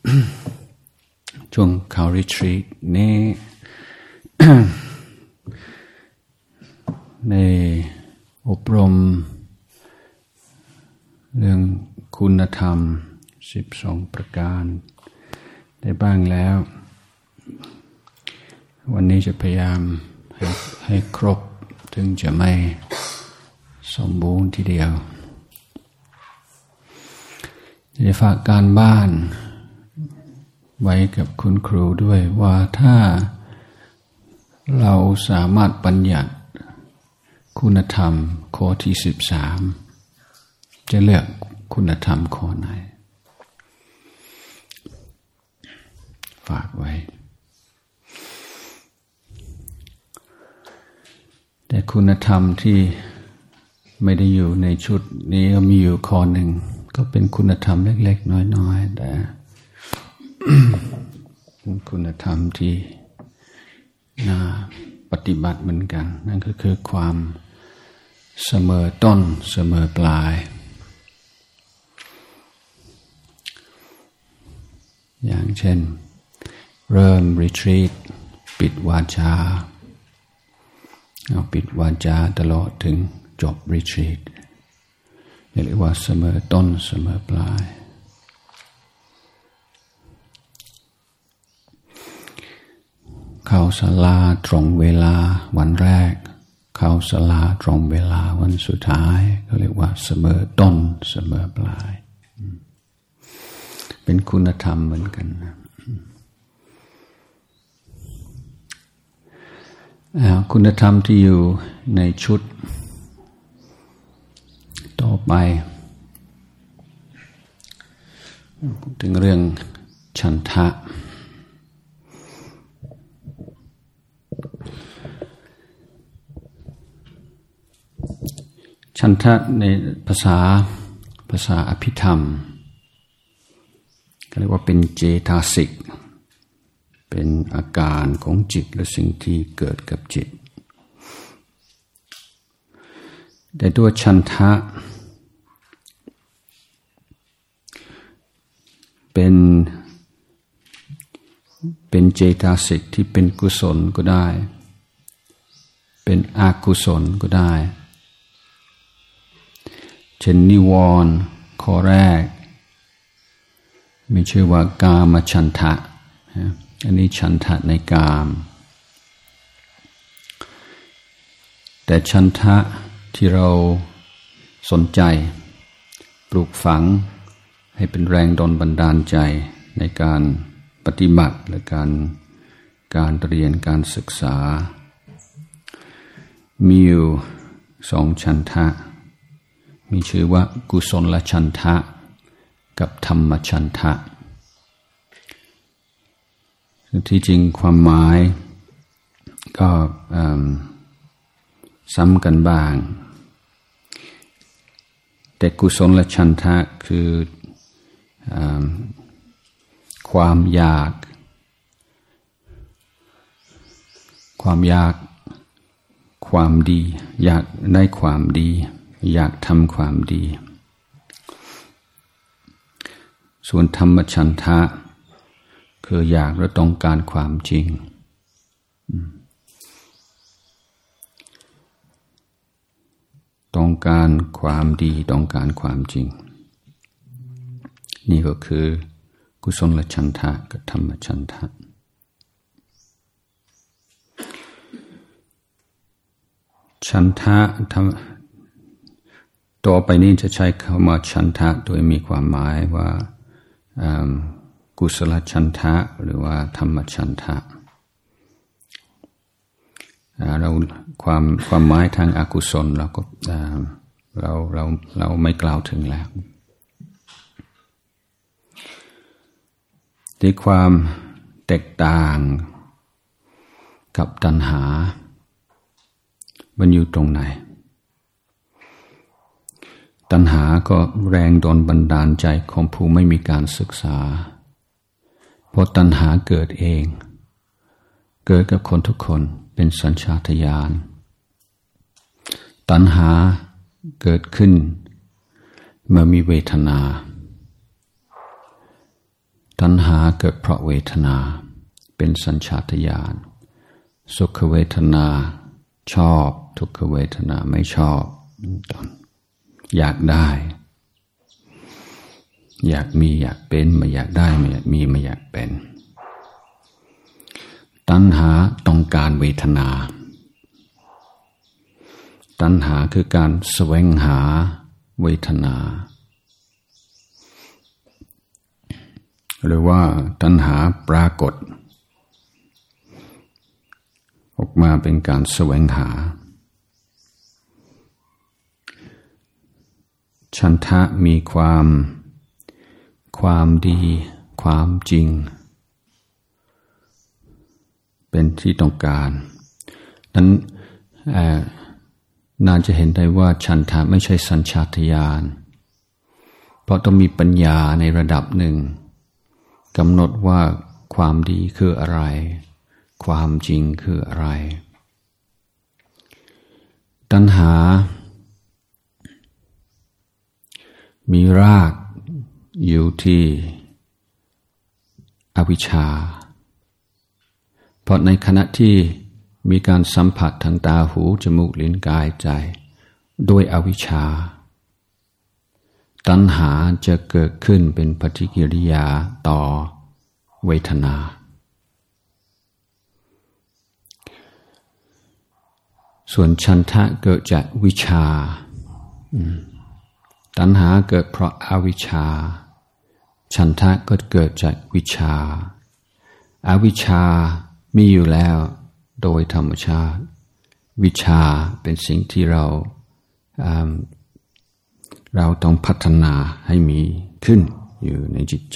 ช่วงเข้ารีทรีตนี้ ในอบรมเรื่องคุณธรรม12ประการได้บ้างแล้ววันนี้จะพยายามให้ครบถึงจะไม่สมบูรณ์ทีเดียวจะฝากการบ้านไว้กับคุณครูด้วยว่าถ้าเราสามารถบัญญัติคุณธรรมข้อที่13จะเลือกคุณธรรมข้อไหนฝากไว้แต่คุณธรรมที่ไม่ได้อยู่ในชุดนี้ก็มีอยู่ข้อหนึ่งก็เป็นคุณธรรมเล็กๆน้อยๆแต่ เป็นคุณธรรมที่น่าปฏิบัติเหมือนกันนั่นก็คือความเสมอต้นเสมอปลายอย่างเช่นเริ่มรีทรีตปิดวาจาเอาปิดวาจาตลอดถึงจบรีทรีตเรียกว่าเสมอต้นเสมอปลายเข้าศาลาตรงเวลาวันแรกเข้าศาลาตรงเวลาวันสุดท้ายก็เรียกว่าเสมอต้นเสมอปลายเป็นคุณธรรมเหมือนกันนะคุณธรรมที่อยู่ในชุดต่อไปถึงเรื่องฉันทะฉันทะในภาษาอภิธรรมก็เรียกว่าเป็นเจตสิกเป็นอาการของจิตและสิ่งที่เกิดกับจิตแต่ตัวฉันทะเป็นเจตสิกที่เป็นกุศลก็ได้เป็นอกุศลก็ได้เช่นนิวรณ์ข้อแรกมีชื่อว่ากามฉันทะอันนี้ฉันทะในกามแต่ฉันทะที่เราสนใจปลูกฝังให้เป็นแรงดลบันดาลใจในการปฏิบัติและการเรียนการศึกษามีอยู่2ฉันทะมีชื่อว่ากุศลฉันทะกับธรรมฉันทะที่จริงความหมายก็ซ้ำกันบ้างแต่กุศลฉันทะคือความอยากความดีอยากได้ความดีอยากทำความดีส่วนธรรมฉันทะคืออยากและต้องการความจริงต้องการความดีต้องการความจริงนี่ก็คือกุศลฉันทะกับธรรมฉันทะฉันทะต่อไปนี้จะใช้คำว่าฉันทะโดยมีความหมายว่ากุศลฉันทะหรือว่าธรรมฉันทะเราความหมายทางอกุศลเราก็เราไม่กล่าวถึงแล้วที่ความแตกต่างกับตัณหามันอยู่ตรงไหนตัณหาก็แรงดลบันดาลใจของผู้ไม่มีการศึกษาเพราะตัณหาเกิดเองเกิดกับคนทุกคนเป็นสัญชาตญาณตัณหาเกิดขึ้นเมื่อมีเวทนา ตตัณหาเกิดเพราะเวทนาเป็นสัญชาตญาณสุขเวทนาชอบทุกขเวทนาไม่ชอบอยากได้อยากมีอยากเป็นไม่อยากได้ไม่อยากมีไม่อยากเป็นตัณหาต้องการเวทนาตัณหาคือการแสวงหาเวทนาหรือว่าตัณหาปรากฏออกมาเป็นการแสวงหาฉันทะมีความดีความจริงเป็นที่ต้องการนั้นน่าจะเห็นได้ว่าฉันทะไม่ใช่สัญชาตญาณเพราะต้องมีปัญญาในระดับหนึ่งกำหนดว่าความดีคืออะไรความจริงคืออะไรตัณหามีรากอยู่ที่อวิชชาเพราะในขณะที่มีการสัมผัสทางตาหูจมูกลิ้นกายใจด้วยอวิชชาตัณหาจะเกิดขึ้นเป็นปฏิกิริยาต่อเวทนาส่วนฉันทะเกิดจากวิชชาตัณหาเกิดเพราะอวิชชาฉันทะก็เกิดจากวิชชาอวิชชามีอยู่แล้วโดยธรรมชาติวิชชาเป็นสิ่งที่เราต้องพัฒนาให้มีขึ้นอยู่ในจิตใจ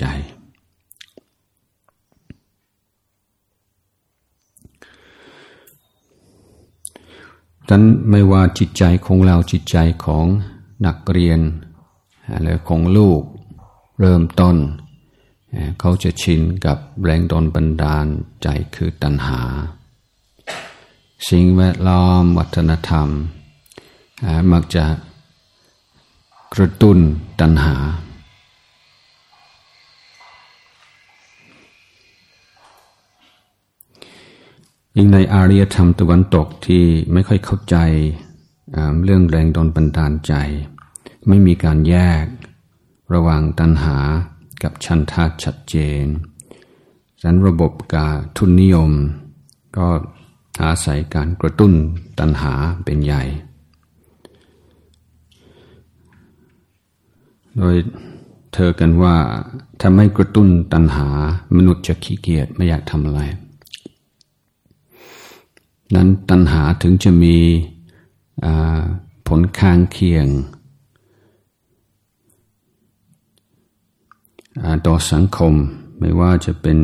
ดังนั้นไม่ว่าจิตใจของเราจิตใจของนักเรียนหรือของลูกเริ่มต้นเขาจะชินกับแรงบันดาลใจคือตัณหาสิ่งแวดล้อมวัฒนธรรมมักจะกระตุ้นตัณหายิ่งในอารยธรรมตะวันตกที่ไม่ค่อยเข้าใจเรื่องแรงบันดาลใจไม่มีการแยกระหว่างตัณหากับฉันทะชัดเจนฉะนั้นระบบการทุนนิยมก็อาศัยการกระตุ้นตัณหาเป็นใหญ่โดยเธอกันว่าถ้าไม่กระตุ้นตัณหามนุษย์จะขี้เกียจไม่อยากทำอะไรนั้นตัณหาถึงจะมีผลข้างเคียงต่อสังคมไม่ว่าจะเป็น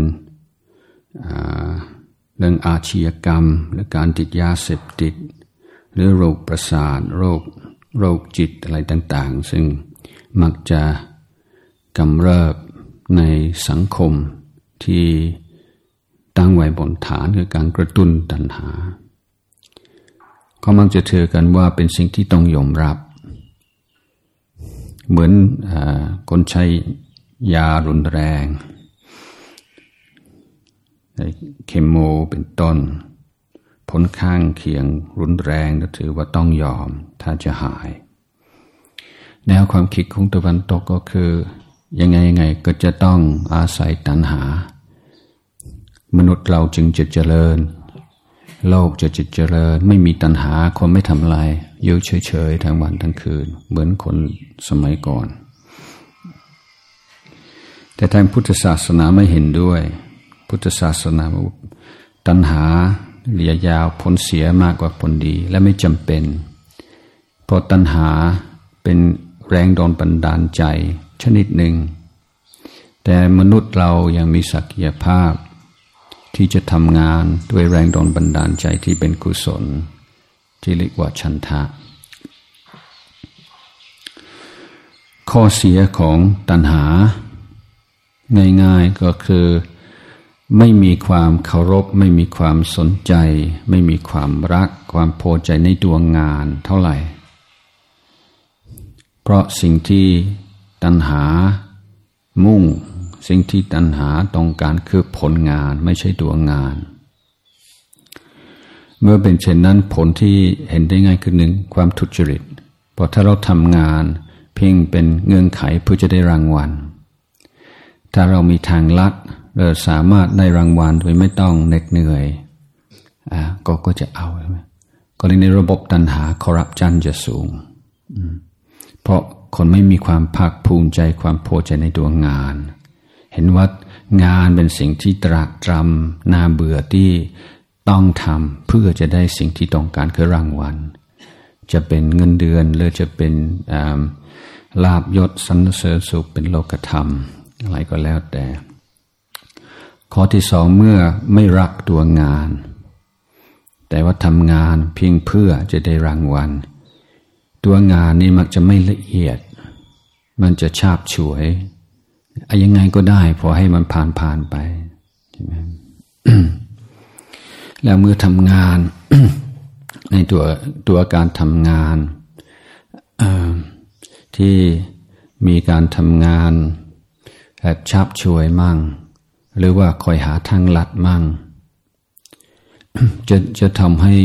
เรื่องอาชญากรรมหรือการติดยาเสพติดหรือโรคประสาทโรคจิตอะไรต่างๆซึ่งมักจะกำเริบในสังคมที่ตั้งไว้บนฐานคือการกระตุ้นตัณหาก็มักจะถือกันว่าเป็นสิ่งที่ต้องยอมรับเหมือนคนใช้ยารุนแรงเคมีเป็นต้นผลข้างเคียงรุนแรงก็ถือว่าต้องยอมถ้าจะหายแนวความคิดของตะวันตกก็คือยังไงก็จะต้องอาศัยตัณหามนุษย์เราจึงจะเจริญโลกจะเจริญไม่มีตัณหาคนไม่ทำอะไรอยู่เฉยๆทั้งวันทั้งคืนเหมือนคนสมัยก่อนแต่ทางพุทธศาสนาไม่เห็นด้วยพุทธศาสนาตัณหาระยะยาวผลเสียมากกว่าผลดีและไม่จำเป็นเพราะตัณหาเป็นแรงบันดาลใจชนิดหนึ่งแต่มนุษย์เรายังมีศักยภาพที่จะทำงานด้วยแรงบันดาลใจที่เป็นกุศลที่เรียกว่าฉันทะข้อเสียของตัณหาง่ายๆก็คือไม่มีความเคารพไม่มีความสนใจไม่มีความรักความพอใจในตัวงานเท่าไหร่เพราะสิ่งที่ตัณหามุ่งสิ่งที่ตัณหาต้องการคือผลงานไม่ใช่ตัวงานเมื่อเป็นเช่นนั้นผลที่เห็นได้ง่ายคือหนึ่งความทุจริตเพราะถ้าเราทำงานเพียงเป็นเงื่อนไขเพื่อจะได้รางวัลถ้าเรามีทางลัดเราสามารถได้รางวัลโดยไม่ต้องเหน็ดเหนื่อยก็จะเอาใช่ไหมก็เลยในระบบตัณหาคอร์รัปชันจะสูงเพราะคนไม่มีความภาคภูมิใจความพอใจในตัวงานเห็นว่างานเป็นสิ่งที่ตรากตรำน่าเบื่อที่ต้องทำเพื่อจะได้สิ่งที่ต้องการคือรางวัลจะเป็นเงินเดือนหรือจะเป็นลาภยศสรรเสริญสุขเป็นโลกธรรมอะไรก็แล้วแต่ข้อที่สองเมื่อไม่รักตัวงานแต่ว่าทำงานเพียงเพื่อจะได้รางวัลตัวงานนี้มักจะไม่ละเอียดมันจะฉาบฉวยยังไงก็ได้พอให้มันผ่านไปใช่ไหม แล้วเมื่อทำงาน ในตัวการทำงานที่มีการทำงานฉาบฉวยมั่งหรือว่าคอยหาทางลัดมั่ง จะทำให้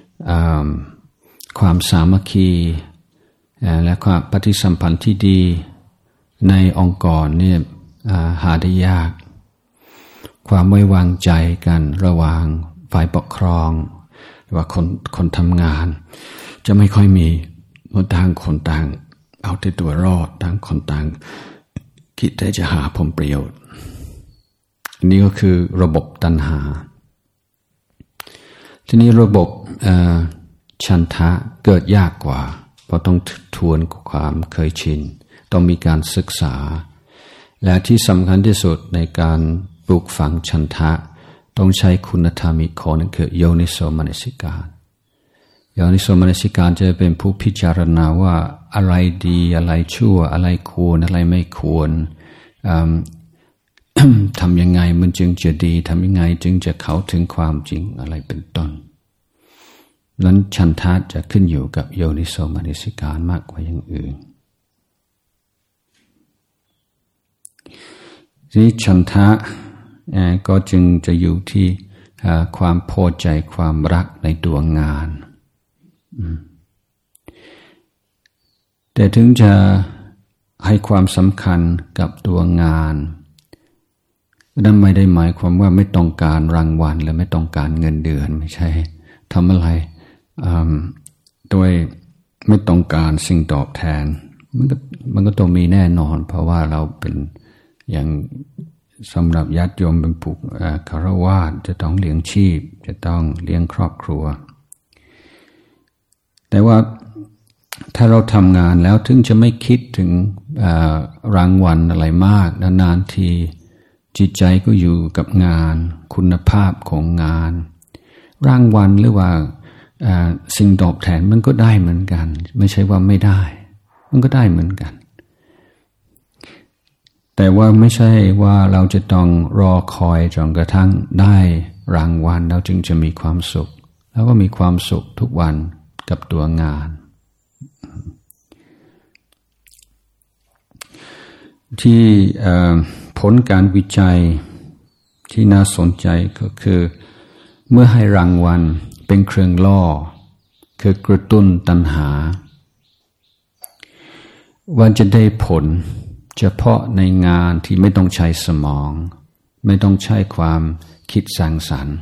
ความสามัคคีและความปฏิสัมพันธ์ที่ดีในองค์กรเนี่ยหาได้ยากความไว้วางใจกันระหว่างฝ่ายปกครองหรือว่าคนทำงานจะไม่ค่อยมีต่างคนต่างเอาแต่ตัวรอดต่างคนต่างคิดแต่จะหาผลประโยชน์นี่ก็คือระบบตัณหาทีนี้ระบบฉันทะเกิดยากกว่าเพราะต้องทวนความเคยชินต้องมีการศึกษาและที่สำคัญที่สุดในการปลูกฝังฉันทะต้องใช้คุณธรรมอีกข้อนึงคือโยนิโสมนสิการโยนิโสมนสิการจะเป็นผู้พิจารณาว่าอะไรดีอะไรชั่วอะไรควรอะไรไม่ควรทำยังไงมันจึงจะดีทำยังไงจึงจะเข้าถึงความจริงอะไรเป็นต้นนั้นฉันทะจะขึ้นอยู่กับโยนิโสมนสิการมากกว่าอย่างอื่นที่ฉันทะก็จึงจะอยู่ที่ความพอใจความรักในตัวงานแต่ถึงจะให้ความสำคัญกับตัวงานนั่นไม่ได้หมายความว่าไม่ต้องการรางวัลและไม่ต้องการเงินเดือนไม่ใช่ทำอะไรโดยไม่ต้องการสิ่งตอบแทนมันก็ต้องมีแน่นอนเพราะว่าเราเป็นอย่างสำหรับญาติโยมเป็นผู้คฤหัสถ์จะต้องเลี้ยงชีพจะต้องเลี้ยงครอบครัวแต่ว่าถ้าเราทำงานแล้วถึงจะไม่คิดถึงรางวัลอะไรมากนานๆทีจิตใจก็อยู่กับงานคุณภาพของงานรางวัลหรือว่าสิ่งตอบแทนมันก็ได้เหมือนกันไม่ใช่ว่าไม่ได้มันก็ได้เหมือนกันแต่ว่าไม่ใช่ว่าเราจะต้องรอคอยจนกระทั่งได้รางวัลแล้วจึงจะมีความสุขแล้วก็มีความสุขทุกวันกับตัวงานที่ผลการวิจัยที่น่าสนใจก็คือเมื่อให้รางวัลเป็นเครื่องล่อคือกระตุ้นตัณหาว่าจะได้ผลเฉพาะในงานที่ไม่ต้องใช้สมองไม่ต้องใช้ความคิดสร้างสรรค์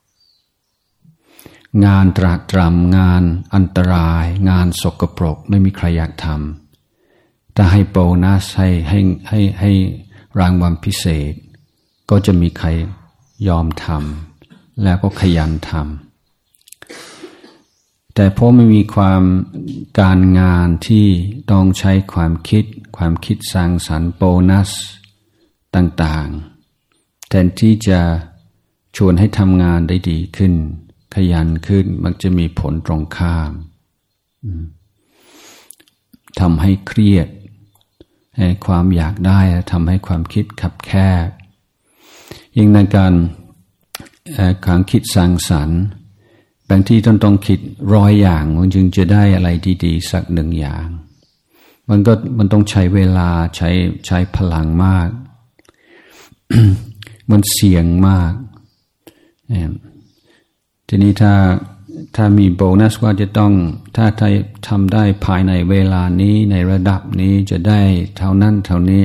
งานตรากตรำงานอันตรายงานสกปรกไม่มีใครอยากทำแต่ให้โบนัสให้รางวัลพิเศษก็จะมีใครยอมทำแล้วก็ขยันทำแต่เพราะไม่มีความการงานที่ต้องใช้ความคิดสร้างสรรค์โบนัสต่างๆแทนที่จะชวนให้ทำงานได้ดีขึ้นขยันขึ้นมักจะมีผลตรงข้ามทำให้เครียดให้ความอยากได้ทำให้ความคิดคับแคบยิ่งในการคิดสร้างสรรค์บางทีต้องคิด100 อย่างมันจึงจะได้อะไรดีๆสัก1 อย่างมันต้องใช้เวลาใช้พลังมากมันเสี่ยงมากทีนี้ถ้ามีโบนัสว่าจะต้องถ้าทำได้ภายในเวลานี้ในระดับนี้จะได้เท่านั้นเท่านี้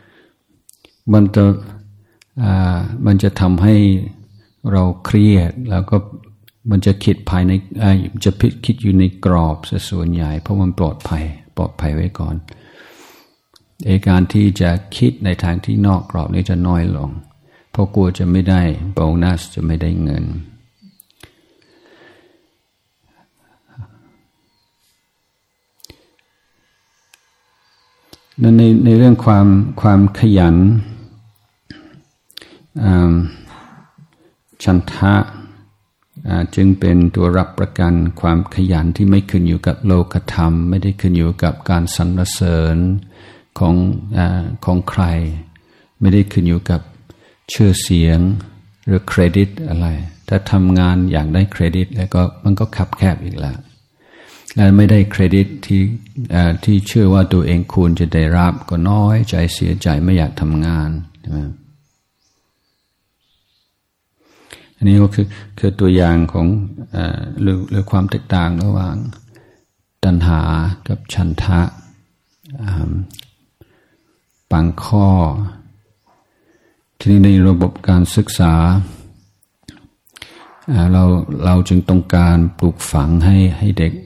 มันจะทำให้เราเครียดแล้วก็มันจะคิดภายในจะคิดอยู่ในกรอบส่วนใหญ่เพราะมันปลอดภัยไว้ก่อนการที่จะคิดในทางที่นอกกรอบนี้จะน้อยลงเพราะกลัวจะไม่ได้โบนัสจะไม่ได้เงินนั่นในเรื่องความขยันฉันทะจึงเป็นตัวรับประกันความขยันที่ไม่ขึ้นอยู่กับโลกธรรมไม่ได้ขึ้นอยู่กับการสรรเสริญของใครไม่ได้ขึ้นอยู่กับชื่อเสียงหรือเครดิตอะไรถ้าทำงานอย่างได้เครดิตแล้วก็มันก็คับแคบอีกแล้วและไม่ได้เครดิตที่เชื่อว่าตัวเองควรจะได้รับก็น้อยใจเสียใจไม่อยากทำงานใช่ไหมอันนี้ก็คือตัวอย่างของหรือความแตกต่างระหว่างตัณหากับฉันทะบางข้อทีนี้ในระบบการศึกษาเราจึงต้องการปลูกฝังให้เด็ก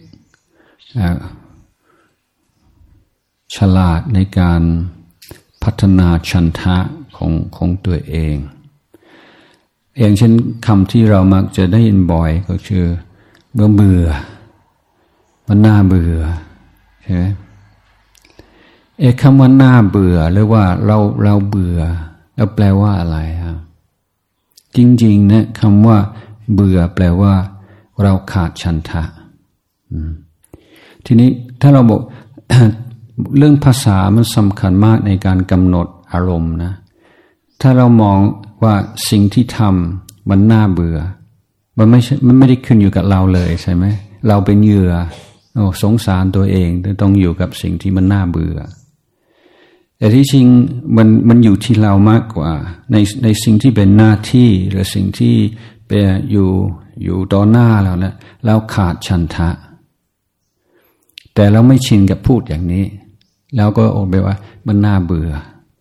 ฉลาดในการพัฒนาฉันทะของตัวเองอย่างเช่นคำที่เรามักจะได้ยินบ่อยก็คือเบื่อมันน่าเบื่อใช่ไหมคำว่าน่าเบื่อหรือว่าเราเบื่อแล้วแปลว่าอะไรครับจริงๆนะคำว่าเบื่อแปลว่าเราขาดฉันทะทีนี้ถ้าเราบอก เรื่องภาษามันสำคัญมากในการกำหนดอารมณ์นะถ้าเรามองว่าสิ่งที่ทำมันน่าเบื่อมันไม่ได้ขึ้นอยู่กับเราเลยใช่ไหมเราเป็นเหยื่อสงสารตัวเองต้องอยู่กับสิ่งที่มันน่าเบื่อแต่ที่จริงมันอยู่ที่เรามากกว่าในสิ่งที่เป็นหน้าที่หรือสิ่งที่เป็นอยู่ต่อหน้าเรานะเราขาดฉันทะแต่เราไม่ชินกับพูดอย่างนี้แล้วก็โอเบว่ามันน่าเบื่อ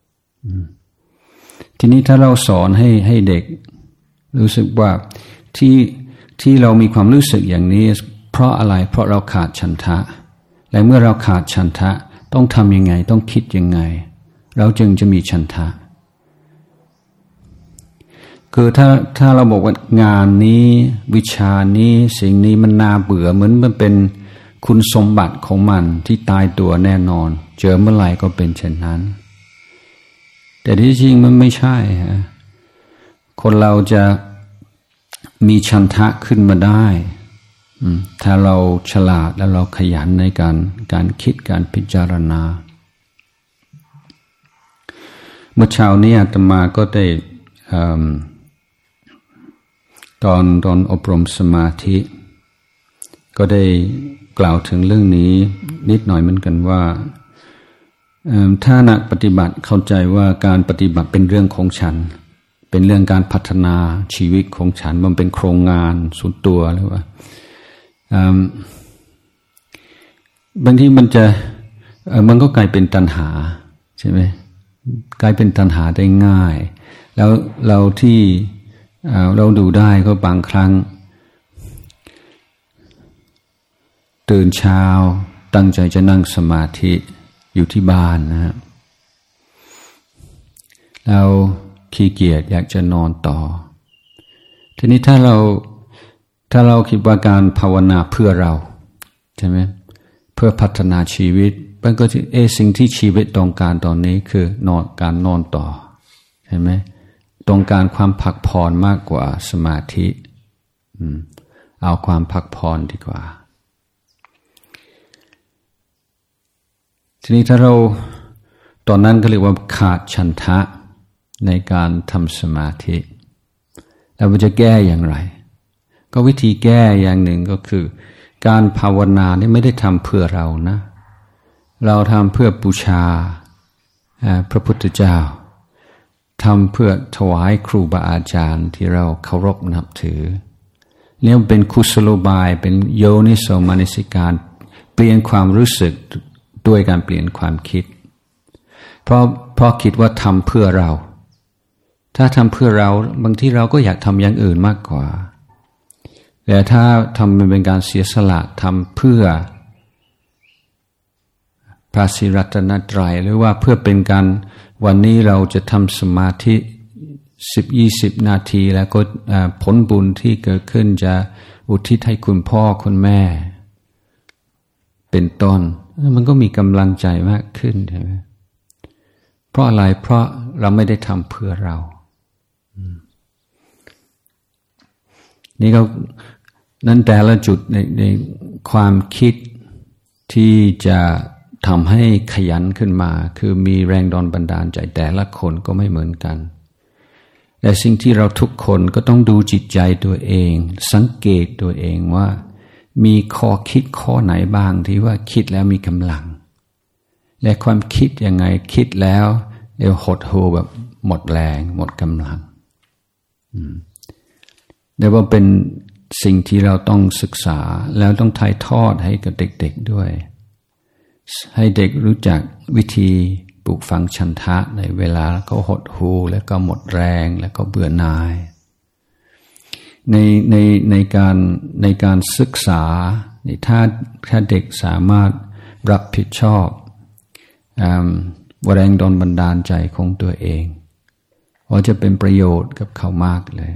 ทีนี้ถ้าเราสอนให้เด็กรู้สึกว่าที่เรามีความรู้สึกอย่างนี้เพราะอะไรเพราะเราขาดฉันทะและเมื่อเราขาดฉันทะต้องทำยังไงต้องคิดยังไงเราจึงจะมีฉันทะคือถ้าเราบอกว่างานนี้วิชานี้สิ่งนี้มันน่าเบื่อเหมือนมันเป็นคุณสมบัติของมันที่ตายตัวแน่นอนเจอเมื่อไหร่ก็เป็นเช่นนั้นแต่ที่จริงมันไม่ใช่ฮะคนเราจะมีฉันทะขึ้นมาได้ถ้าเราฉลาดและเราขยันในการคิดการพิจารณาเมื่อเช้านี้อาตมาก็ได้ตอนอบรมสมาธิก็ได้กล่าวถึงเรื่องนี้นิดหน่อยเหมือนกันว่าถ้านักปฏิบัติเข้าใจว่าการปฏิบัติเป็นเรื่องของฉันเป็นเรื่องการพัฒนาชีวิตของฉันมันเป็นโครงงานส่วนตัวหรือว่าบางทีมันก็กลายเป็นตัณหาใช่ไหมกลายเป็นตัณหาได้ง่ายแล้วเราที่เราดูได้ก็บางครั้งตื่นเช้าตั้งใจจะนั่งสมาธิอยู่ที่บ้านนะฮะเราขี้เกียจอยากจะนอนต่อทีนี้ถ้าเราคิดว่าการภาวนาเพื่อเราใช่ไหมเพื่อพัฒนาชีวิตมันก็จะสิ่งที่ชีวิตต้องการตอนนี้คืการนอนต่อใช่ไหมต้องการความพักผ่อนมากกว่าสมาธิเอาความพักผ่อนดีกว่าทีนี้ถ้าเราตอนนั้นก็เรียกว่าขาดฉันทะในการทำสมาธิแล้วมันจะแก้อย่างไรก็วิธีแก้อย่างหนึ่งก็คือการภาวนานี่ไม่ได้ทำเพื่อเรานะเราทำเพื่อบูชาพระพุทธเจ้าทำเพื่อถวายครูบาอาจารย์ที่เราเคารพนับถือเรียกเป็นกุศโลบายเป็นโยนิโสมนสิการเปลี่ยนความรู้สึกด้วยการเปลี่ยนความคิดเพราะคิดว่าทำเพื่อเราถ้าทำเพื่อเราบางทีเราก็อยากทำอย่างอื่นมากกว่าแต่ถ้าทำเป็นการเสียสละทำเพื่อพระศรีรัตนตรัยหรือว่าเพื่อเป็นการวันนี้เราจะทำสมาธิ10-20 นาทีแล้วก็ผลบุญที่เกิดขึ้นจะอุทิศให้คุณพ่อคุณแม่เป็นต้นมันก็มีกำลังใจมากขึ้นใช่ไหมเพราะอะไรเพราะเราไม่ได้ทำเพื่อเรานี่ก็นั้นแต่ละจุดในความคิดที่จะทำให้ขยันขึ้นมาคือมีแรงดลบันดาลใจแต่ละคนก็ไม่เหมือนกันแต่สิ่งที่เราทุกคนก็ต้องดูจิตใจตัวเองสังเกตตัวเองว่ามีข้อคิดข้อไหนบ้างที่ว่าคิดแล้วมีกำลังและความคิดยังไงคิดแล้วเดี๋ยวหดหู่แบบหมดแรงหมดกำลังเดี๋ยวว่าเป็นสิ่งที่เราต้องศึกษาแล้วต้องถ่ายทอดให้กับเด็กๆด้วยให้เด็กรู้จักวิธีปลูกฝังฉันทะในเวลาเขาหดหู่แล้วก็หมดแรงแล้วก็เบื่อหน่ายในการศึกษาถ้าเด็กสามารถรับผิดชอบแรงดลบันดาลใจของตัวเองว่าจะเป็นประโยชน์กับเขามากเลย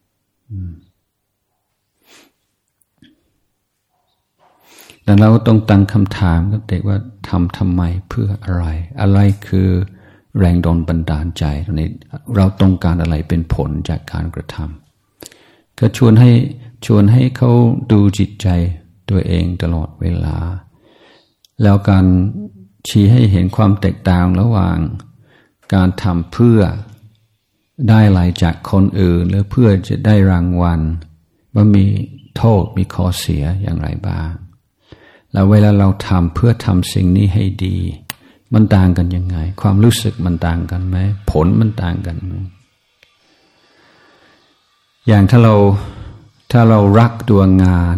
แต่เราต้องตั้งคำถามกับเด็กว่าทำไมเพื่ออะไรคือแรงดลบันดาลใจตรงนี้เราต้องการอะไรเป็นผลจากการกระทำก็ชวนให้เขาดูจิตใจตัวเองตลอดเวลาแล้วการชี้ให้เห็นความแตกต่างระหว่างการทำเพื่อได้อะไรจากคนอื่นหรือเพื่อจะได้รางวัลว่ามีโทษมีข้อเสียอย่างไรบ้างแล้วเวลาเราทำเพื่อทำสิ่งนี้ให้ดีมันต่างกันยังไงความรู้สึกมันต่างกันไหมผลมันต่างกันไหมอย่างถ้าเรารักตัวงาน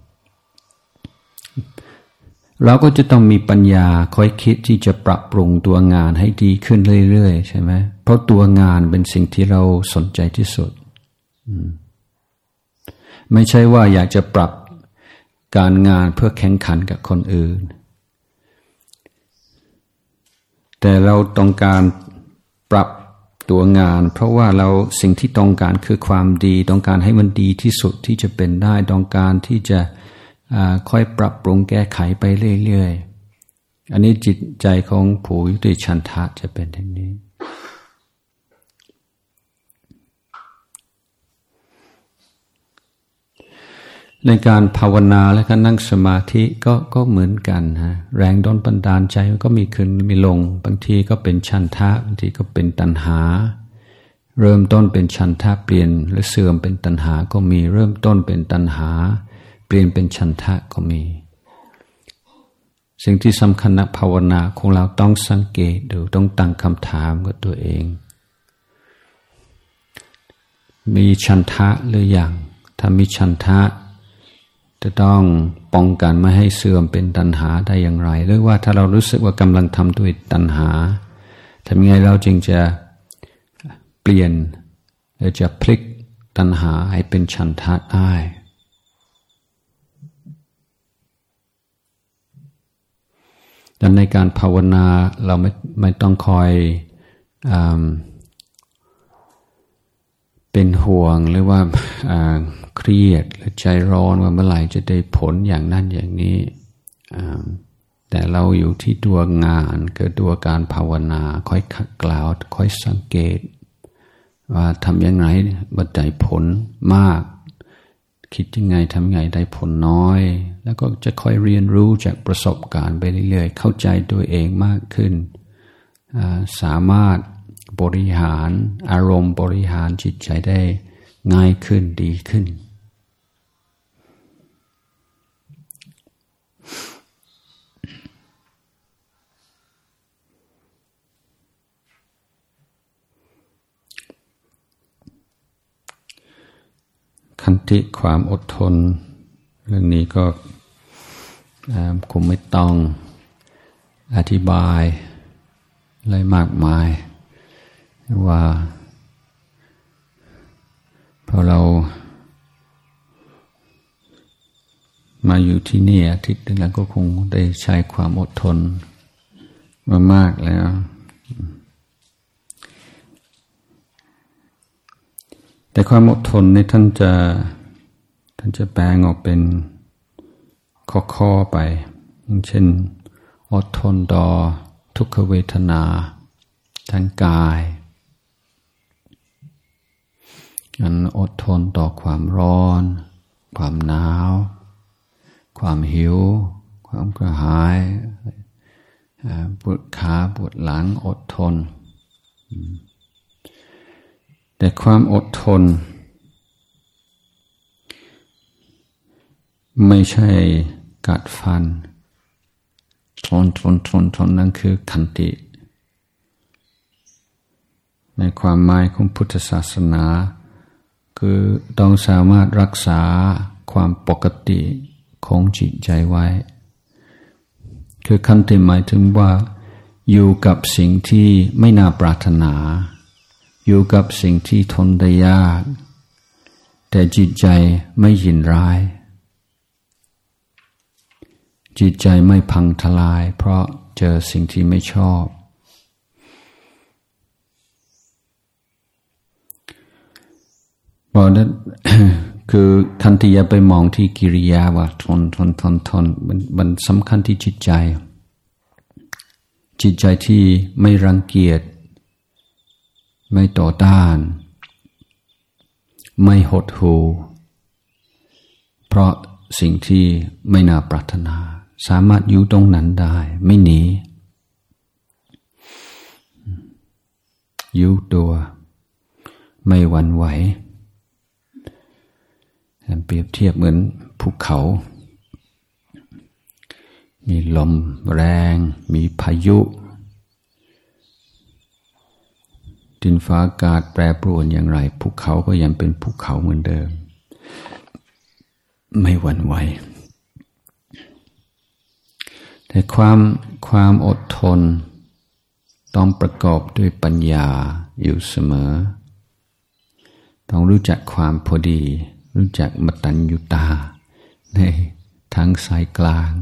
เราก็จะต้องมีปัญญาค่อยคิดที่จะปรับปรุงตัวงานให้ดีขึ้นเรื่อยๆใช่ไหมเพราะตัวงานเป็นสิ่งที่เราสนใจที่สุดไม่ใช่ว่าอยากจะปรับการงานเพื่อแข่งขันกับคนอื่นแต่เราต้องการปรับตัวงานเพราะว่าเราสิ่งที่ต้องการคือความดีต้องการให้มันดีที่สุดที่จะเป็นได้ต้องการที่จะค่อยปรับปรุงแก้ไขไปเรื่อยๆอันนี้จิตใจของผู้ยุติฉันทะจะเป็นอย่างนี้ในการภาวนาและการนั่งสมาธิก็เหมือนกันฮะแรงดลบันดาลใจมันก็มีขึ้นมีลงบางทีก็เป็นฉันทะบางทีก็เป็นตัณหาเริ่มต้นเป็นฉันทะเปลี่ยนหรือเสื่อมเป็นตัณหาก็มีเริ่มต้นเป็นตัณหาเปลี่ยนเป็นฉันทะก็มีสิ่งที่สำคัญนักภาวนาของเราต้องสังเกตดูต้องตั้งคำถามกับตัวเองมีฉันทะหรือยังถ้ามีฉันทะจะต้องป้องกันไม่ให้เสื่อมเป็นตัณหาได้อย่างไรหรือว่าถ้าเรารู้สึกว่ากำลังทำด้วยตัณหาทำยังไงเราจึงจะเปลี่ยนหรือจะพลิกตัณหาให้เป็นฉันทะได้ดังในการภาวนาเราไม่ต้องคอยเป็นห่วงหรือว่าเครียดหรือใจร้อนว่าเมื่อไหร่จะได้ผลอย่างนั้นอย่างนี้แต่เราอยู่ที่ตัวงานคือตัวการภาวนาค่อยกล่าวค่อยสังเกตว่าทำยังไงบัดได้ผลมากคิดยังไงทำยังไงได้ผลน้อยแล้วก็จะค่อยเรียนรู้จากประสบการณ์ไปเรื่อยๆเข้าใจตัวเองมากขึ้นสามารถบริหารอารมณ์บริหารจิตใจได้ง่ายขึ้นดีขึ้นขันติความอดทนเรื่องนี้ก็คงไม่ต้องอธิบายอะไรมากมายว่าพอเรามาอยู่ที่นี่อาทิตย์นึงแล้วก็คงได้ใช้ความอดทนมามากแล้วแต่ความอดทนนี่ท่านจะแปลงออกเป็นข้อไปอย่างเช่นอดทนต่อทุกขเวทนาทางกายอดทนต่อความร้อนความหนาวความหิวความกระหายปวดขาปวดหลังอดทนแต่ความอดทนไม่ใช่กัดฟันทนนั่นคือขันติในความหมายของพุทธศาสนาคือต้องสามารถรักษาความปกติของจิตใจไว้คือขันติหมายถึงว่าอยู่กับสิ่งที่ไม่น่าปรารถนาอยู่กับสิ่งที่ทนได้ยากแต่จิตใจไม่ยินร้ายจิตใจไม่พังทลายเพราะเจอสิ่งที่ไม่ชอบบอกนั้น คือขันติอย่าไปมองที่กิริยาว่าทนมันสำคัญที่จิตใจที่ไม่รังเกียจไม่ต่อต้านไม่หดหู่เพราะสิ่งที่ไม่น่าปรารถนาสามารถอยู่ตรงนั้นได้ไม่หนีอยู่ตัวไม่หวั่นไหวเปรียบเทียบเหมือนภูเขามีลมแรงมีพายุดินฟ้าอากาศแปรปรวนอย่างไรภูเขาก็ยังเป็นภูเขาเหมือนเดิมไม่หวั่นไหวแต่ความอดทนต้องประกอบด้วยปัญญาอยู่เสมอต้องรู้จักความพอดีรู้จักมตัญญูตาในทางสายกลาง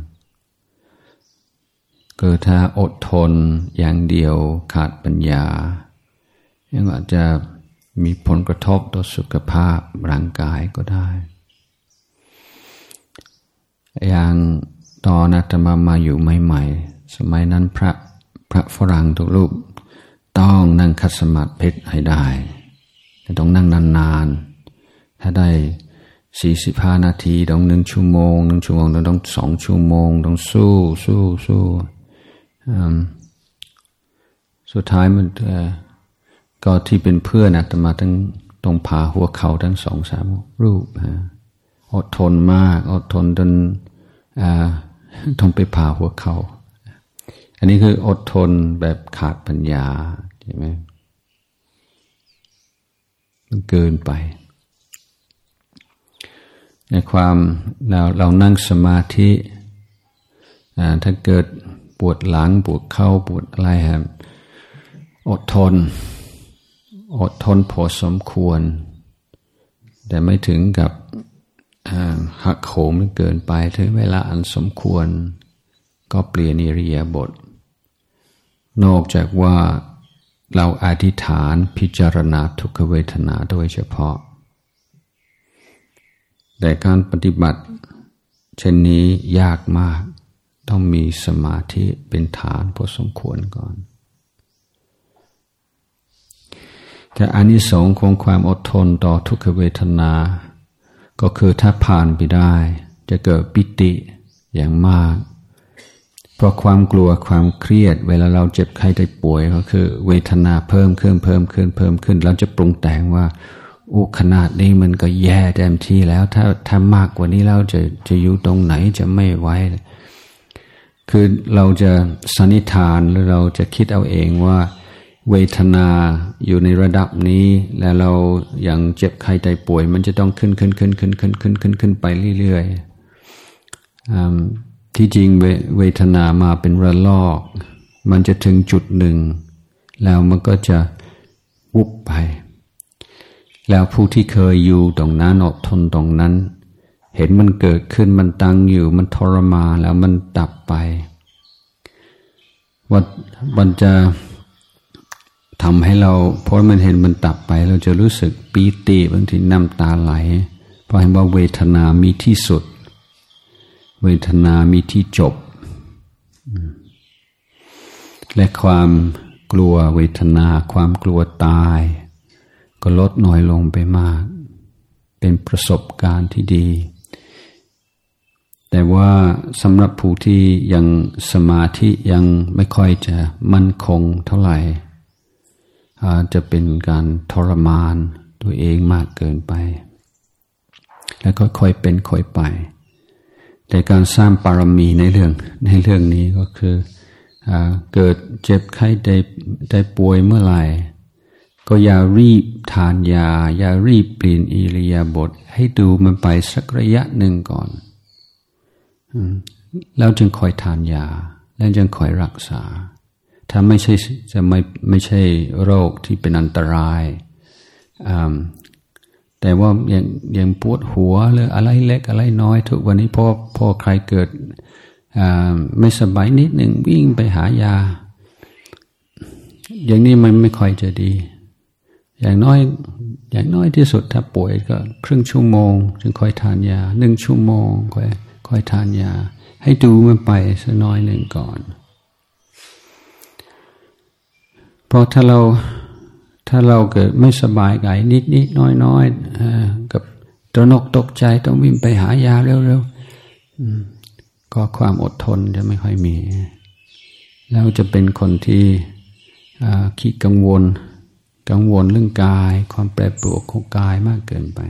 ก็ถ้าอดทนอย่างเดียวขาดปัญญายังอาจจะมีผลกระทบต่อสุขภาพร่างกายก็ได้อย่างตอนอาตมาอยู่ใหม่ๆสมัยนั้นพระฝรั่งทุกรูปต้องนั่งคัดสมาธิให้ได้ต้องนั่งนานๆถ้าได้45 นาทีต้อง1 ชั่วโมงต้อง2 ชั่วโมงต้องสู้สุดท้ายมันก็ที่เป็นเพื่อนอาตมาต้องพาหัวเข่าทั้ง2-3 รูปอดทนมากอดทนจนต้องไปพาหัวเข่าอันนี้คืออดทนแบบขาดปัญญาใช่ไหมมันเกินไปในความเรานั่งสมาธิถ้าเกิดปวดหลังปวดเข่าปวดอะไรครับอดทนพอสมควรแต่ไม่ถึงกับหักโหมเกินไปถึงเวลาอันสมควรก็เปลี่ยนอิริยาบถนอกจากว่าเราอธิษฐานพิจารณาทุกขเวทนาโดยเฉพาะแต่การปฏิบัติเช่นนี้ยากมากต้องมีสมาธิเป็นฐานพอสมควรก่อนแต่อานิสงส์ของความอดทนต่อทุกขเวทนาก็คือถ้าผ่านไปได้จะเกิดปิติอย่างมากเพราะความกลัวความเครียดเวลาเราเจ็บไข้ได้ป่วยก็คือเวทนาเพิ่มขึ้นเราจะปรุงแต่งว่าขนาดนี้มันก็แย่เต็มที่แล้วถ้ามากกว่านี้แล้วจะอยู่ตรงไหนจะไม่ไหวคือเราจะสันนิษฐานหรือเราจะคิดเอาเองว่าเวทนาอยู่ในระดับนี้แล้วเราอย่างเจ็บไข้ได้ป่วยมันจะต้องขึ้นไปเรื่อยๆที่จริงเวทนามาเป็นระลอกมันจะถึงจุดหนึ่งแล้วมันก็จะวุบไปแล้วผู้ที่เคยอยู่ตรงนั้นอดทนตรงนั้นเห็นมันเกิดขึ้นมันตั้งอยู่มันทรมานแล้วมันดับไปว่ามันจะทำให้เราเพราะมันเห็นมันดับไปเราจะรู้สึกปีติบางทีน้ำตาไหลเพราะเห็นว่าเวทนามีที่สุดเวทนามีที่จบและความกลัวเวทนาความกลัวตายก็ลดน้อยลงไปมากเป็นประสบการณ์ที่ดีแต่ว่าสำหรับผู้ที่ยังสมาธิยังไม่ค่อยจะมั่นคงเท่าไหร่จะเป็นการทรมานตัวเองมากเกินไปแล้วก็ค่อยเป็นค่อยไปแต่การสร้างปารมีในเรื่องนี้ก็คือเกิดเจ็บไข้ได้ป่วยเมื่อไหร่ก็อย่ารีบทานยาอย่ารีบเปลี่ยนอิริยาบถให้ดูมันไปสักระยะหนึ่งก่อนแล้วจึงค่อยทานยาแล้วจึงค่อยรักษาถ้าไม่ใช่โรคที่เป็นอันตรายแต่ว่าอย่างปวดหัวหรืออะไรเล็กอะไรน้อยทุกวันนี้พอใครเกิดไม่สบายนิดหนึ่งวิ่งไปหายาอย่างนี้มันไม่ค่อยจะดีอย่างน้อยที่สุดถ้าป่วยก็ครึ่งชั่วโมงจึงค่อยทานยา1 ชั่วโมงค่อยทานยาให้ดูมันไปสักน้อยหนึ่งก่อนเพราะถ้าเราเกิดไม่สบายกายนิดน้อยกับตระหนกตกใจต้องวิ่งไปหายาเร็วๆก็ความอดทนจะไม่ค่อยมีแล้วจะเป็นคนที่ขี้กังวลเรื่องกายความแปรปรวนของกายมากเกินไป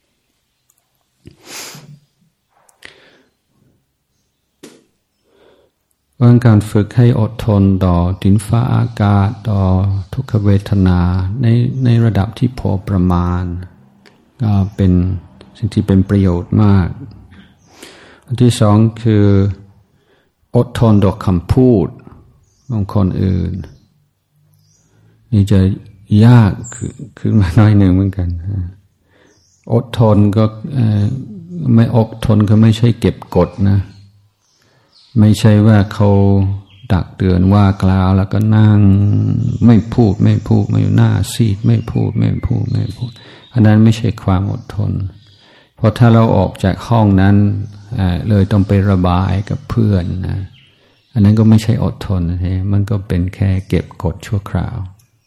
การฝึกให้อดทนต่อดินฟ้าอากาศต่อทุกขเวทนาในระดับที่พอประมาณก็เป็นสิ่งที่เป็นประโยชน์มากอันที่สองคืออดทนต่อคำพูดของคนอื่นนี่จะยากขึ้นมาหน่อยหนึ่งเหมือนกันอดทนก็ไม่อดทนก็ไม่ใช่เก็บกดนะไม่ใช่ว่าเขาดักเตือนว่ากล่าวแล้วก็นั่งไม่พูดไม่อยู่หน้าซีดไม่พูดอันนั้นไม่ใช่ความอดทนเพราะถ้าเราออกจากห้องนั้นเลยต้องไประบายกับเพื่อนนะอันนั้นก็ไม่ใช่อดทนนะมันก็เป็นแค่เก็บกดชั่วคราว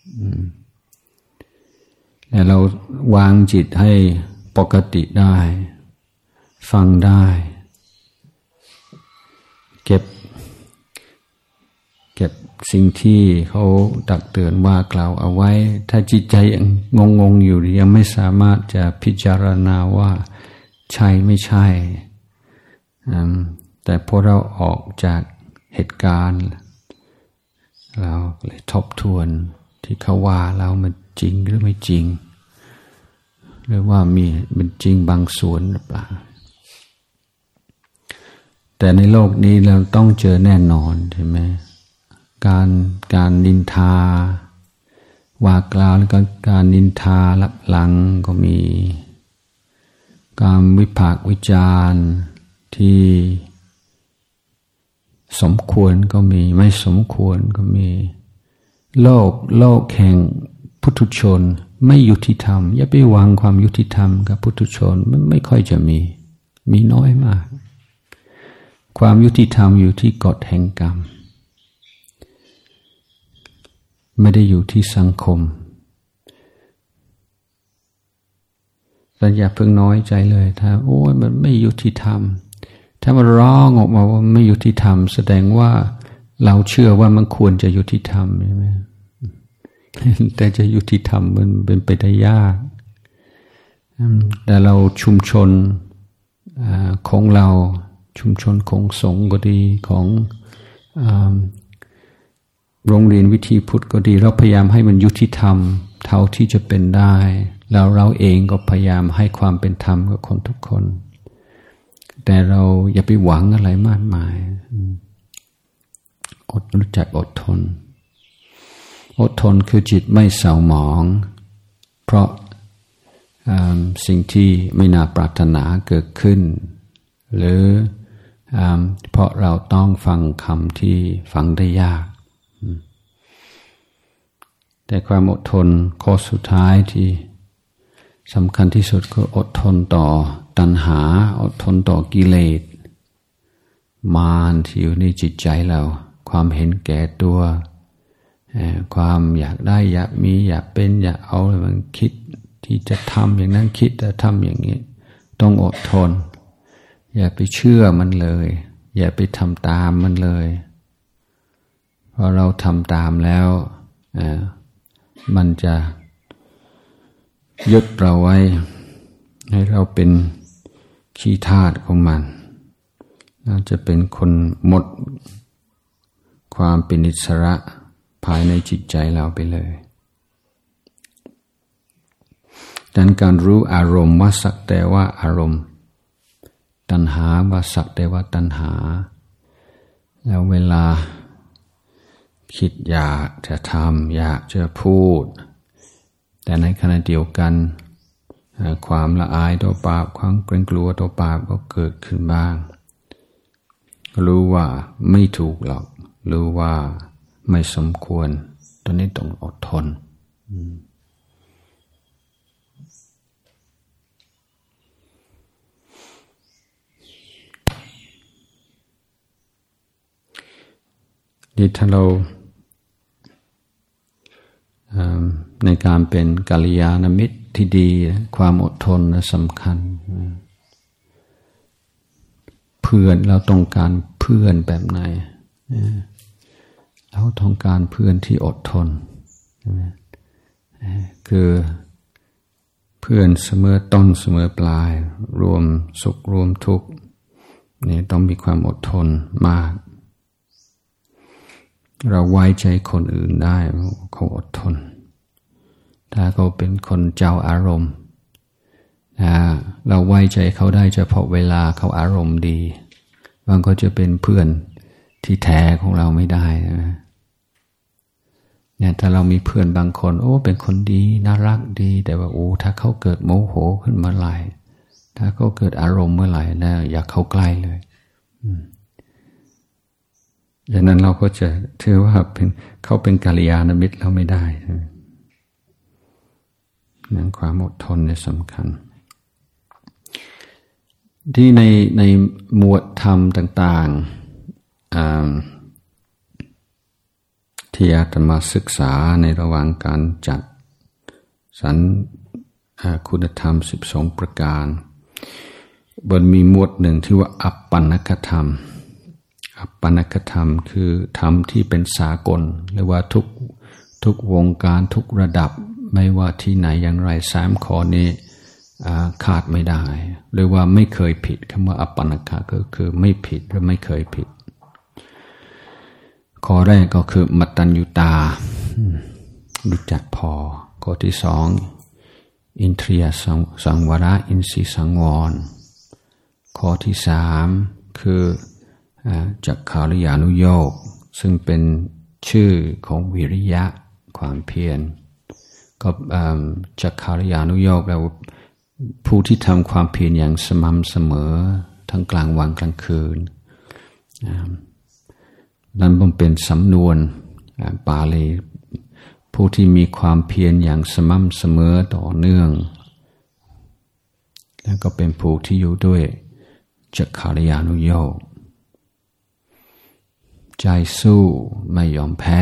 แต่เราวางจิตให้ปกติได้ฟังได้เก็บสิ่งที่เขาตักเตือนว่ากล่าวเอาไว้ถ้าจิตใจยังงงอยู่ยังไม่สามารถจะพิจารณาว่าใช่ไม่ใช่แต่พอเราออกจากเหตุการณ์เราเลยทบทวนที่เขาว่าเรามันจริงหรือไม่จริงหรือว่ามันจริงบางส่วนหรือเปล่าแต่ในโลกนี้เราต้องเจอแน่นอนใช่ไหมการนินทาว่ากล่าวแล้วก็การนินทาลับหลังก็มีการวิพากษ์วิจารณ์ที่สมควรก็มีไม่สมควรก็มีโลกแห่งปุถุชนไม่ยุติธรรมอย่าไปหวังความยุติธรรมกับปุถุชนมันไม่ค่อยจะมีน้อยมากความยุติธรรมอยู่ที่กฎแห่งกรรมไม่ได้อยู่ที่สังคมแต่อย่าเพิ่งน้อยใจเลยถ้าโอ้ยมันไม่ยุติธรรมถ้ามันร้องออกมาว่าไม่ยุติธรรมแสดงว่าเราเชื่อว่ามันควรจะยุติธรรมใช่ไหมแต่จะยุติธรรมมันเป็นไปได้ยากแต่เราชุมชนของเราชุมชนของสงฆ์ก็ดีของโรงเรียนวิธีพุทธก็ดีเราพยายามให้มันยุติธรรมเท่าที่จะเป็นได้แล้วเราเองก็พยายามให้ความเป็นธรรมกับคนทุกคนแต่เราอย่าไปหวังอะไรมากมายรู้จักอดทนคือจิตไม่เศร้าหมองเพราะสิ่งที่ไม่น่าปรารถนาเกิดขึ้นหรือเพราะเราต้องฟังคำที่ฟังได้ยากแต่ความอดทนข้อสุดท้ายที่สำคัญที่สุดคืออดทนต่อตัณหาอดทนต่อกิเลสมารที่อยู่ในจิตใจเราความเห็นแก่ตัวความอยากได้อยากมีอยากเป็นอยากเอามันคิดที่จะทำอย่างนั้นคิดจะทำอย่างนี้ต้องอดทนอย่าไปเชื่อมันเลยอย่าไปทำตามมันเลยเพราะเราทำตามแล้วมันจะยึดเราไว้ให้เราเป็นขี้ทาสของมันเราจะเป็นคนหมดความเป็นอิสระภายในจิตใจเราไปเลยดังนั้นการรู้อารมณ์ว่าสักแต่ว่าอารมณ์ตัณหาว่าสักแต่ว่าตัณหาแล้วเวลาคิดอยากจะทำอยากจะพูดแต่ในขณะเดียวกันความละอายต่อบาปความเกรงกลัวต่อบาปก็เกิดขึ้นบ้างรู้ว่าไม่ถูกหรอกรู้ว่าไม่สมควรตอนนี้ต้องอดทนนี่ถ้าเราในการเป็นกัลยาณมิตรที่ดีความอดทนสำคัญเพื่อนเราต้องการเพื่อนแบบไหนเราต้องการเพื่อนที่อดทนคือเพื่อนเสมอต้นเสมอปลายรวมสุขรวมทุกข์นี่ต้องมีความอดทนมากเราไว้ใจคนอื่นได้เขาอดทนถ้าเขาเป็นคนเจ้าอารมณ์เราไว้ใจเขาได้เฉพาะเวลาเขาอารมณ์ดีบางก็จะเป็นเพื่อนที่แท้ของเราไม่ได้นะเนี่ยถ้าเรามีเพื่อนบางคนเป็นคนดีน่ารักดีแต่ว่าถ้าเขาเกิดโมโหขึ้นเมื่อไหร่ถ้าเขาเกิดอารมณ์เมื่อไหร่นะอย่าเข้าใกล้เลยดังนั้นเราก็จะถือว่าเขาเป็นกัลยาณมิตรเราไม่ได้นั่นความอดทนเนี่ยสำคัญที่ในหมวดธรรมต่างๆที่อาตมาศึกษาในระหว่างการจัดสรรคุณธรรม12ประการบนมีหมวดหนึ่งที่ว่าอัปปนกธรรมอัปปนกธรรมคือธรรมที่เป็นสากลหรือว่าทุกวงการทุกระดับไม่ว่าที่ไหนอย่างไร3ข้อนี้ขาดไม่ได้หรือว่าไม่เคยผิดคำว่าอัปปนกะก็คือไม่ผิดหรือไม่เคยผิดข้อแรกก็คือมัตตัญญูตารู้จักพอข้อที่2อินทรียสังวรอินทรีย์สังวรข้อที่3คือจักขาริยานุโยคซึ่งเป็นชื่อของวิริยะความเพียรก็จักขาริยานุโยคแล้วผู้ที่ทำความเพียรอย่างสม่ำเสมอทั้งกลางวันกลางคืนนั้นเป็นสำนวนปาลีผู้ที่มีความเพียรอย่างสม่ำเสมอต่อเนื่องแล้วก็เป็นผู้ที่อยู่ด้วยจักขาริยานุโยคใจสู้ไม่ยอมแพ้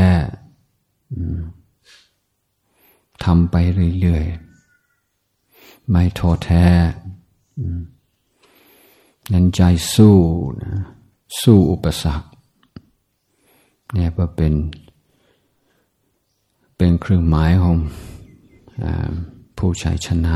ทำไปเรื่อยๆไม่ท้อแท้นั้นใจสู้อุปสรรคเนี่ยก็เป็นเครื่องหมายของผู้ชัยชนะ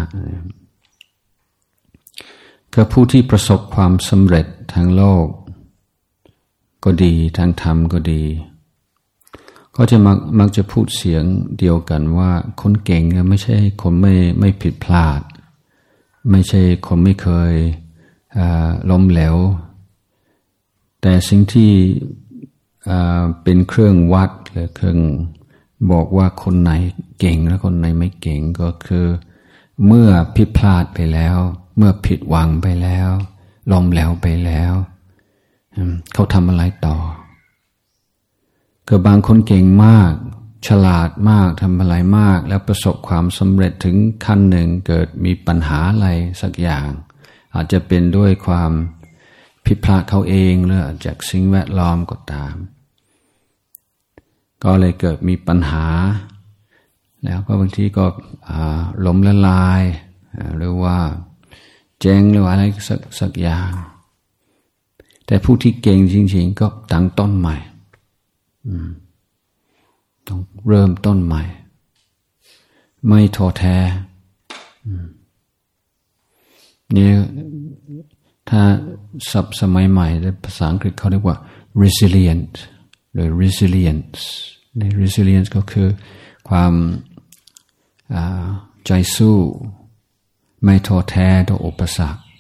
ก็ผู้ที่ประสบความสำเร็จทางโลกก็ดีทางธรรมก็ดีก็จะมักจะพูดเสียงเดียวกันว่าคนเก่งไม่ใช่คนไม่ผิดพลาดไม่ใช่คนไม่เคยล้มเหลวแต่สิ่งที่เป็นเครื่องวัดหรือเครื่องบอกว่าคนไหนเก่งและคนไหนไม่เก่งก็คือเมื่อผิดพลาดไปแล้วเมื่อผิดหวังไปแล้วล้มเหลวไปแล้วเขาทำอะไรต่อคือบางคนเก่งมากฉลาดมากทำอะไรมากแล้วประสบความสำเร็จถึงขั้นหนึ่งเกิดมีปัญหาอะไรสักอย่างอาจจะเป็นด้วยความผิดพลาดเขาเองหรือจากสิ่งแวดล้อมก็ตามก็เลยเกิดมีปัญหาแล้วก็บางทีก็ล้มละลายหรือว่าเจ๊งหรืออะไรสักอย่างแต่ผู้ที่เก่งจริงๆก็ตั้งต้นใหม่ต้องเริ่มต้นใหม่ไม่ท้อแท้นี่ถ้าศัพท์สมัยใหม่ในภาษาอังกฤษเขาเรียกว่า resilient หรือ resilience ใน resilience ก็คือความใจสู้ไม่ท้อแท้ต่ออุปสรรค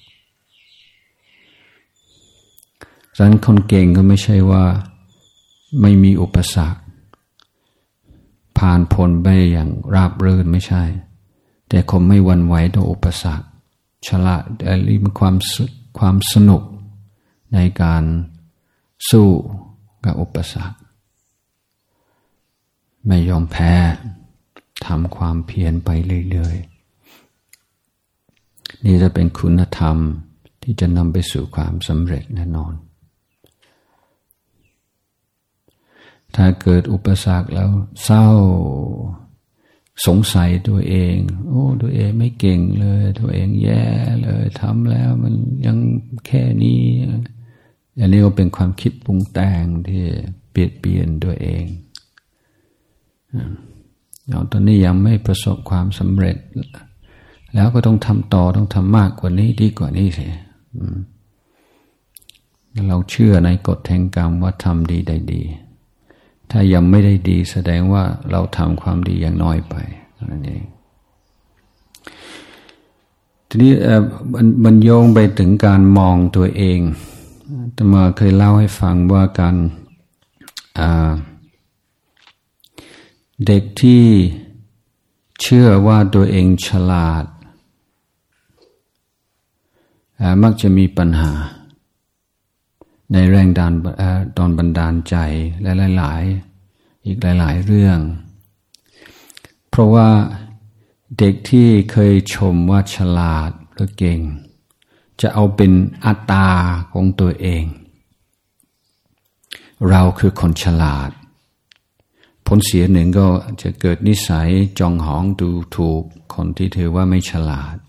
ฉะนั้นคนเก่งก็ไม่ใช่ว่าไม่มีอุปสรรคผ่านพ้นไปอย่างราบรื่นไม่ใช่แต่คนไม่หวั่นไหวต่ออุปสรรคฉลาดมีความสนุกในการสู้กับอุปสรรคไม่ยอมแพ้ทำความเพียรไปเรื่อยๆนี่จะเป็นคุณธรรมที่จะนำไปสู่ความสำเร็จแน่นอนถ้าเกิดอุปสรรคแล้วเศร้าสงสัยตัวเองตัวเองไม่เก่งเลยตัวเองแย่เลยทำแล้วมันยังแค่นี้อันนี้ก็เป็นความคิดปรุงแต่งที่เปลี่ยนตัวเองตอนนี้ยังไม่ประสบความสำเร็จแล้วก็ต้องทำต่อต้องทำมากกว่านี้ดีกว่านี้สิเราเชื่อในกฎแห่งกรรมว่าทำดีได้ดีถ้ายังไม่ได้ดีแสดงว่าเราทำความดีอย่างน้อยไปนั่นเองทีนี้มันโยงไปถึงการมองตัวเองอาตมาเคยเล่าให้ฟังว่าการเด็กที่เชื่อว่าตัวเองฉลาดมักจะมีปัญหาในแรงตอนบันดาลใจและหลายเรื่องเพราะว่าเด็กที่เคยชมว่าฉลาดหรือเก่งจะเอาเป็นอัตตาของตัวเองเราคือคนฉลาดผลเสียหนึ่งก็จะเกิดนิสัยจองหองดูถูกคนที่ถือว่าไม่ฉลาด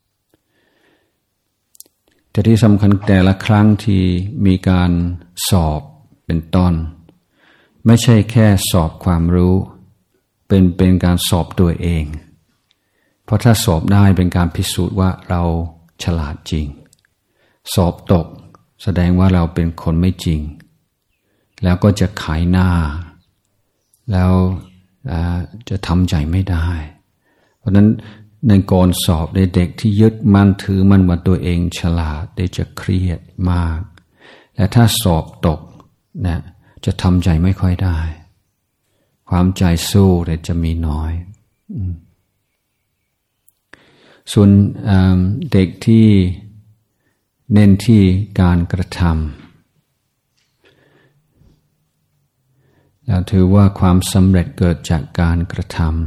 แต่ที่สำคัญแต่ละครั้งที่มีการสอบเป็นต้นไม่ใช่แค่สอบความรู้เป็นการสอบตัวเองเพราะถ้าสอบได้เป็นการพิสูจน์ว่าเราฉลาดจริงสอบตกแสดงว่าเราเป็นคนไม่จริงแล้วก็จะขายหน้าแล้วจะทำใจไม่ได้เพราะนั้นในก่อนสอบเด็กที่ยึดมั่นถือมันว่าตัวเองฉลาดได้จะเครียดมากและถ้าสอบตกนะจะทำใจไม่ค่อยได้ความใจสู้เลยจะมีน้อยส่วนเด็กที่เน้นที่การกระทำแล้วถือว่าความสำเร็จเกิดจากการกระทำ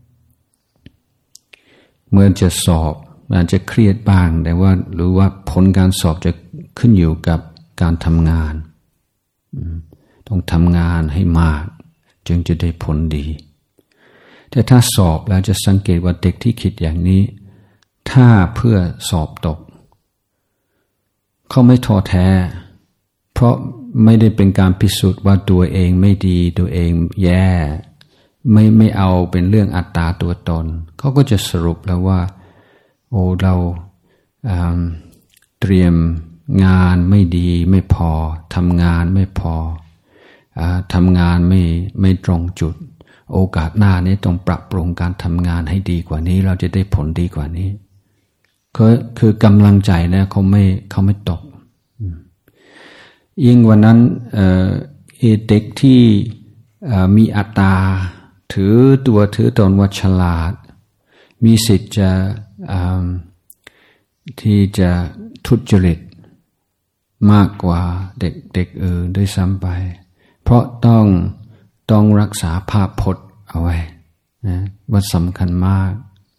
เมื่อจะสอบอาจจะเครียดบ้างแต่ว่าหรือว่าผลการสอบจะขึ้นอยู่กับการทำงานต้องทำงานให้มากจึงจะได้ผลดีแต่ถ้าสอบแล้วจะสังเกตว่าเด็กที่คิดอย่างนี้ถ้าเพื่อสอบตกเขาไม่ท้อแท้เพราะไม่ได้เป็นการพิสูจน์ว่าตัวเองไม่ดีตัวเองแย่ไม่เอาเป็นเรื่องอัตตาตัวตนเขาก็จะสรุปแล้วว่าเราเตรียมงานไม่ดีไม่พอทำงานไม่พอทำงานไม่ตรงจุดโอกาสหน้านี้ต้องปรับปรุงการทำงานให้ดีกว่านี้เราจะได้ผลดีกว่านี้คือกำลังใจนะเขาไม่ตกยิ่งวันนั้นเด็กที่มีอัตตาถือตนว่าฉลาดมีสิทธิ์จะที่จะทุจริตมากกว่าเด็กอื่นด้วยซ้ำไปเพราะต้องรักษาภาพพจน์เอาไว้นะว่าสำคัญมาก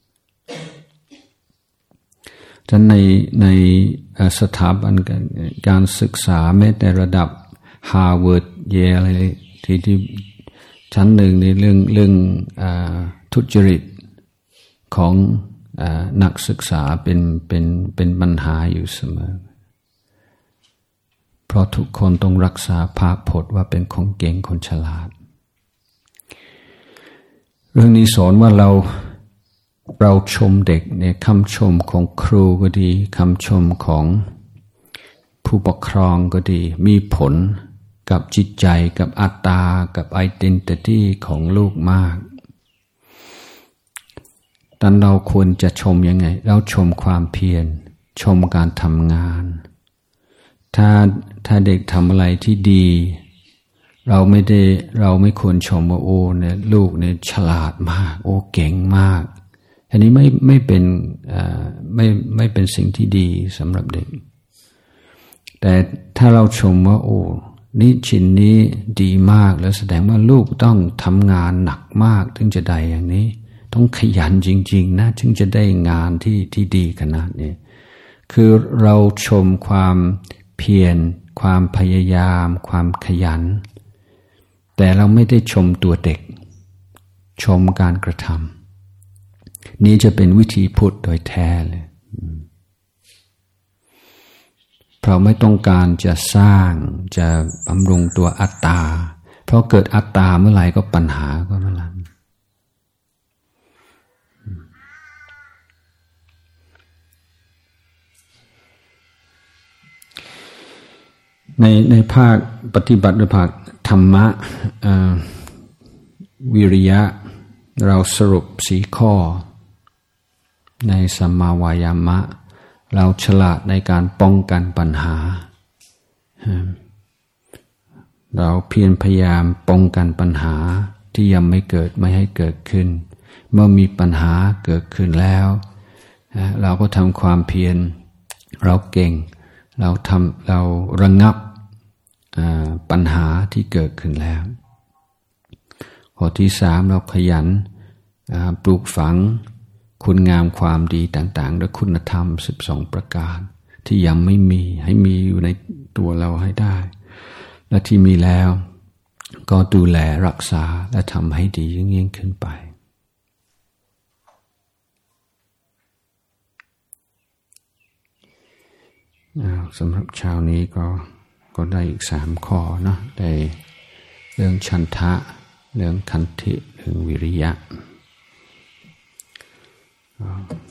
ฉะนั้นในสถาบันการศึกษาแม้แต่ระดับฮาร์วาร์ดเยลอะไรที่ชั้นหนึ่งในเรื่องทุจริตของนักศึกษาเป็นปัญหาอยู่เสมอเพราะทุกคนต้องรักษาภาพพจน์ว่าเป็นคนเก่งคนฉลาดเรื่องนี้สอนว่าเราชมเด็กเนี่ยคำชมของครูก็ดีคำชมของผู้ปกครองก็ดีมีผลกับจิตใจกับอัตตากับไอเดนติตี้ของลูกมากดังนั้นเราควรจะชมยังไงเราชมความเพียรชมการทำงานถ้าเด็กทำอะไรที่ดีเราไม่ควรชมว่าโอ้เนี่ยลูกเนี่ยฉลาดมากโอ้เก่งมากอันนี้ไม่เป็นสิ่งที่ดีสำหรับเด็กแต่ถ้าเราชมว่าโอ้นี่ชิ้นนี้ดีมากแล้วแสดงว่าลูกต้องทำงานหนักมากถึงจะได้อย่างนี้ต้องขยันจริงๆนะถึงจะได้งานที่ดีขนาดนี้คือเราชมความเพียรความพยายามความขยันแต่เราไม่ได้ชมตัวเด็กชมการกระทำนี้จะเป็นวิธีพุทธโดยแท้เลยเพราะไม่ต้องการจะสร้างจะบำรุงตัวอัตตาเพราะเกิดอัตตาเมื่อไหร่ก็ปัญหาก็เมื่อนั้นในภาคปฏิบัติหรือภาคธรรมะวิริยะเราสรุป4 ข้อในสัมมาวายามะเราฉลาดในการป้องกันปัญหาเราเพียรพยายามป้องกันปัญหาที่ยังไม่เกิดไม่ให้เกิดขึ้นเมื่อมีปัญหาเกิดขึ้นแล้วเราก็ทำความเพียรเราเก่งเราระงับปัญหาที่เกิดขึ้นแล้วข้อที่ 3เราขยันปลูกฝังคุณงามความดีต่างๆและคุณธรรม12ประการที่ยังไม่มีให้มีอยู่ในตัวเราให้ได้และที่มีแล้วก็ดูแลรักษาและทำให้ดียิ่งขึ้นไปสำหรับเช้านี้ก็ได้อีก3 ข้อเนาะได้เรื่องฉันทะเรื่องขันธิเรื่องวิริยะ